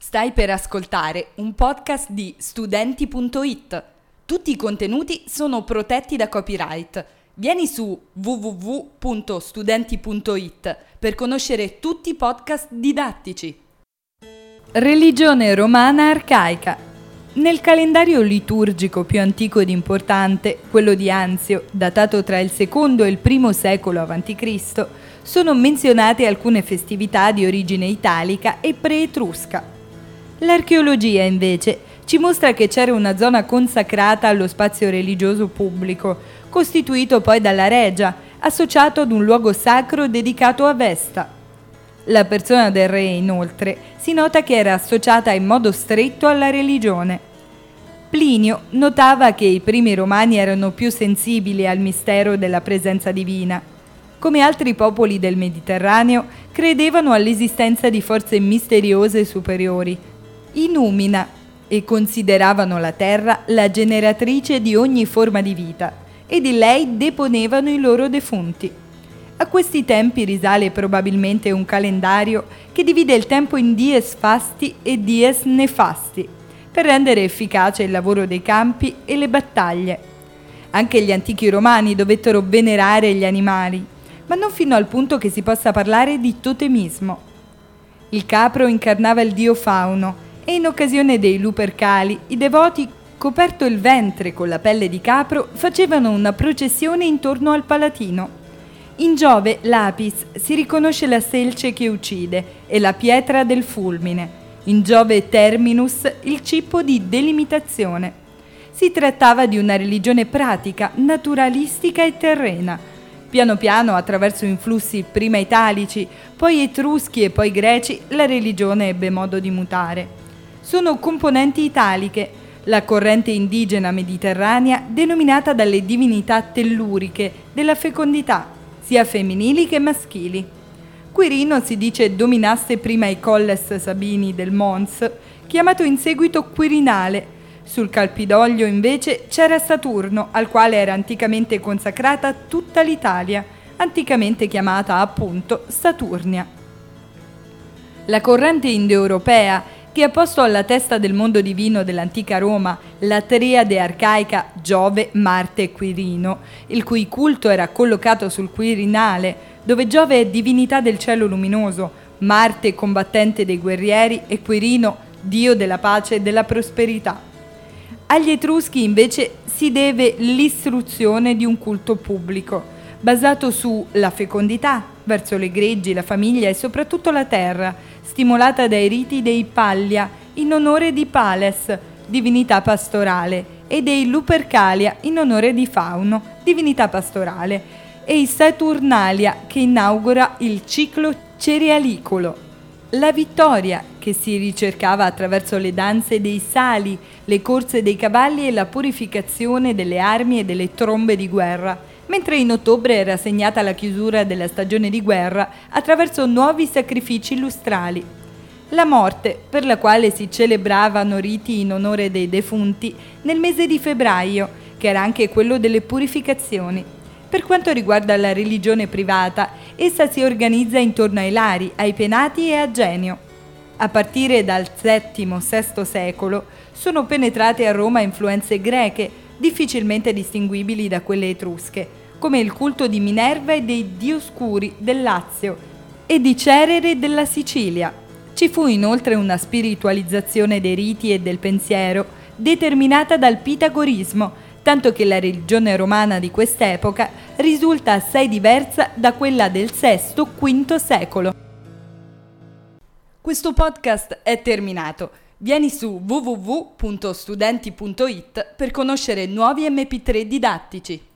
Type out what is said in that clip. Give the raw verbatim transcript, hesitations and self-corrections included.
Stai per ascoltare un podcast di studenti punto it. Tutti i contenuti sono protetti da copyright. Vieni su w w w punto studenti punto it per conoscere tutti i podcast didattici. Religione romana arcaica. Nel calendario liturgico più antico ed importante, quello di Anzio, datato tra il secondo e il primo secolo avanti Cristo, sono menzionate alcune festività di origine italica e pre-etrusca. L'archeologia, invece, ci mostra che c'era una zona consacrata allo spazio religioso pubblico, costituito poi dalla Regia, associato ad un luogo sacro dedicato a Vesta. La persona del re, inoltre, si nota che era associata in modo stretto alla religione. Plinio notava che i primi romani erano più sensibili al mistero della presenza divina. Come altri popoli del Mediterraneo, credevano all'esistenza di forze misteriose superiori, i Numina, e consideravano la terra la generatrice di ogni forma di vita, e di lei deponevano i loro defunti. A questi tempi risale probabilmente un calendario che divide il tempo in dies fasti e dies nefasti, per rendere efficace il lavoro dei campi e le battaglie. Anche gli antichi romani dovettero venerare gli animali, ma non fino al punto che si possa parlare di totemismo. Il capro incarnava il dio Fauno, e in occasione dei Lupercali i devoti, coperto il ventre con la pelle di capro, facevano una processione intorno al Palatino. In Giove, l'Apis, si riconosce la selce che uccide e la pietra del fulmine. In Giove Terminus, il cippo di delimitazione. Si trattava di una religione pratica, naturalistica e terrena. Piano piano, attraverso influssi prima italici, poi etruschi e poi greci, la religione ebbe modo di mutare. Sono componenti italiche, la corrente indigena mediterranea denominata dalle divinità telluriche della fecondità, sia femminili che maschili. Quirino si dice dominasse prima i colles sabini del Mons, chiamato in seguito Quirinale. Sul Campidoglio invece c'era Saturno, al quale era anticamente consacrata tutta l'Italia, anticamente chiamata appunto Saturnia. La corrente indoeuropea, che ha posto alla testa del mondo divino dell'antica Roma la triade arcaica Giove, Marte e Quirino, il cui culto era collocato sul Quirinale, dove Giove è divinità del cielo luminoso, Marte combattente dei guerrieri e Quirino dio della pace e della prosperità. Agli Etruschi invece si deve l'istruzione di un culto pubblico, basato sulla fecondità, verso le greggi, la famiglia e soprattutto la terra, stimolata dai riti dei Pallia in onore di Pales, divinità pastorale, e dei Lupercalia in onore di Fauno, divinità pastorale, e i Saturnalia che inaugura il ciclo cerealicolo. La vittoria che si ricercava attraverso le danze dei sali, le corse dei cavalli e la purificazione delle armi e delle trombe di guerra, mentre in ottobre era segnata la chiusura della stagione di guerra attraverso nuovi sacrifici lustrali. La morte, per la quale si celebravano riti in onore dei defunti nel mese di febbraio, che era anche quello delle purificazioni. Per quanto riguarda la religione privata, essa si organizza intorno ai Lari, ai Penati e a Genio. A partire dal settimo sesto secolo sono penetrate a Roma influenze greche, difficilmente distinguibili da quelle etrusche, come il culto di Minerva e dei Dioscuri del Lazio e di Cerere della Sicilia. Ci fu inoltre una spiritualizzazione dei riti e del pensiero determinata dal pitagorismo, tanto che la religione romana di quest'epoca risulta assai diversa da quella del sesto quinto secolo. Questo podcast è terminato. Vieni su w w w punto studenti punto it per conoscere nuovi emme pi tre didattici.